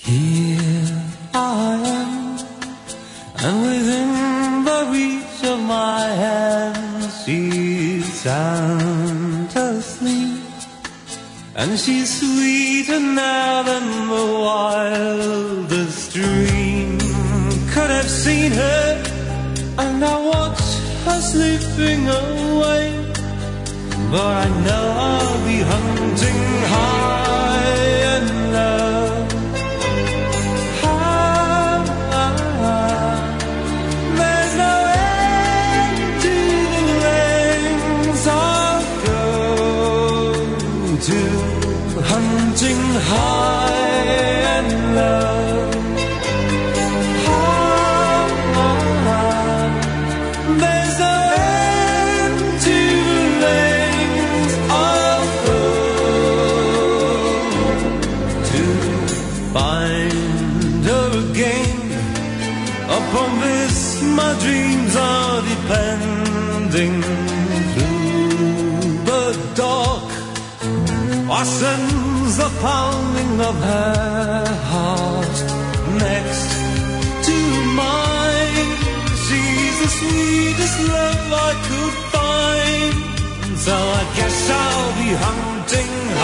Here I am, and within the reach of my hand, she's sound asleep, and she's sweeter now than the wildest dream could have seen her. And I watch her slipping away, but I know I'll be hunting high and low. There's no end to the lengths I'll go to, hunting high and low. There's no end to the lengths I'll go to find her again. Upon this my dreams are depending. Through the dark I sense the pounding of her heart next to mine. She's the sweetest love I could find, so I guess I'll be hunting